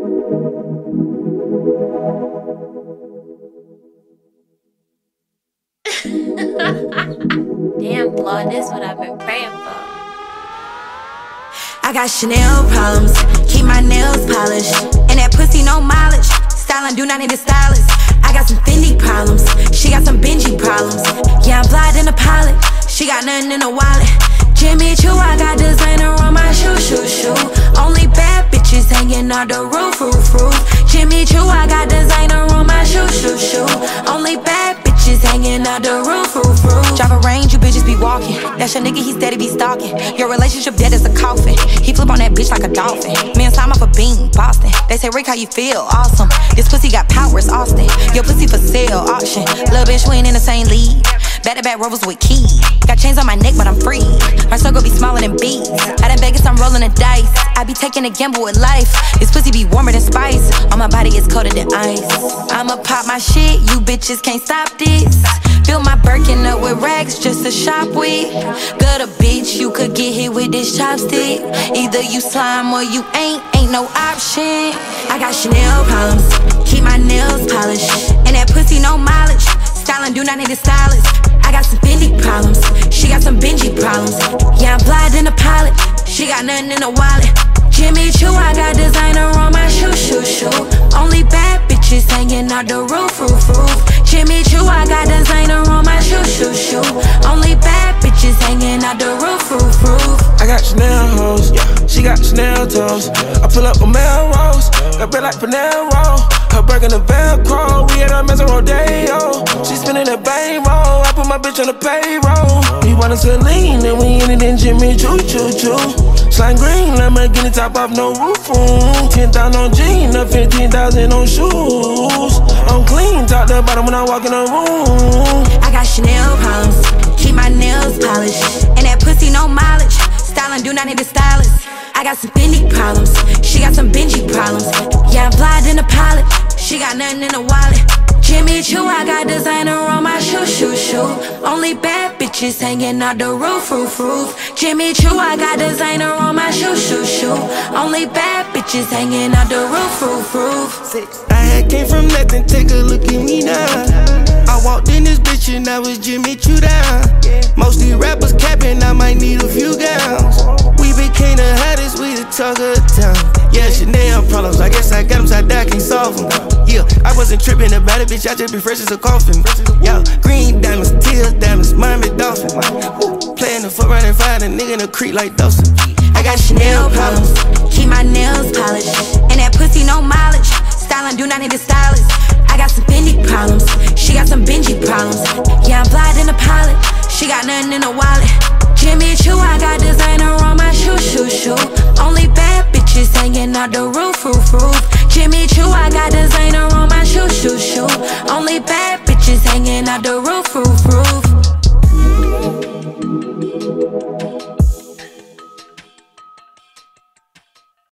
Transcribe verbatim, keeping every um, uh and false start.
Damn, Lord, this is what I've been praying for. I got Chanel problems, keep my nails polished, and that pussy no mileage. Styling do not need a stylist. I got some Fendi problems, she got some Benji problems. Yeah, I'm fly than a pilot, she got nothing in a wallet. Jimmy Choo, I got designer on my shoe, shoe, shoe. Only bad bitches hanging on the roof, roof, roof. Jimmy Choo, I got designer on my shoe, shoe, shoe. Only bad bitches hanging on the roof, roof, roof. Drive a range, you bitches be walking. That's your nigga, he steady be stalking. Your relationship dead as a coffin. He flip on that bitch like a dolphin. Me and Slime off a beam, Boston. They say, Rick, how you feel? Awesome. This pussy got powers, Austin. Your pussy for sale, auction. Little bitch, we ain't in the same league. Back to back rovers with keys. Got chains on my neck, but I'm free. My circle be smaller than bees. Out in Vegas, I'm rolling the dice. I be taking a gamble with life. This pussy be warmer than spice. On my body, it's colder than ice. I'ma pop my shit, you bitches can't stop this. Fill my Birkin up with racks just to shop with. Good a bitch, you could get hit with this chopstick. Either you slime or you ain't, ain't no option. I got Chanel problems, keep my nails polished, and that pussy no mileage. Styling do not need a stylist. I got some Fendi problems, she got some Benji problems. Yeah, I'm fly than a pilot, she got nothing in a wallet. Jimmy Choo, I got designer on my shoe, shoe, shoe. Only bad bitches hanging out the roof, roof, roof. Jimmy Choo, I got designer on my shoe, shoe, shoe. Only bad bitches hanging out the roof, roof, roof. I got Chanel hoes, she got Chanel toes. I pull up a Melrose, got bit like Panero. Her burger the Velcro, we at a mess rodeo. She spinning a bankroll, I put my bitch on the payroll. We wanted to lean, and we ended in Jimmy Choo, choo, choo. Slime green, Lamborghini top off, no roof room. ten thousand on jeans, fifteen thousand on shoes. I'm clean, top to bottom when I walk in the room. I got Chanel problems, keep my nails polished, and that pussy no mileage. Styling do not need a stylist. I got some Fendi problems, she got some Benji problems. Yeah, I'm fly than a pilot, she got nothing in a wallet. Jimmy Choo, I got designer on my shoe, shoe, shoe. Only bad bitches hanging out the roof, roof, roof. Jimmy Choo, I got designer on my shoe, shoe, shoe. Only bad bitches hanging out the roof, roof, roof. I had came from nothing, take a look at me now. I walked in this bitch and I was Jimmy Choo down. Mostly rappers capping, I might need a few gowns. We became the hottest, we the talk of the town. Yeah, Chanel problems, I guess I got them, so I die, can't solve them. Yeah, I wasn't tripping about it, bitch, I just be fresh as a coffin. Yeah, green diamonds, teal diamonds, Miami Dolphin. Woo, playing the foot running fire, the nigga in the creek like Dawson. I got Chanel problems, keep my nails polished, and that pussy no mileage. Styling do not need a stylist. I got some Fendi problems, she got some Benji problems. Yeah, I'm fly than a pilot, she got nothing in a wallet. Jimmy Choo, I got designer on my shoe, shoe, shoe. Only bad bitches hanging out the roof, roof, roof. Jimmy Choo, I got designer on my shoe, shoe, shoe. Only bad bitches hanging out the roof, roof,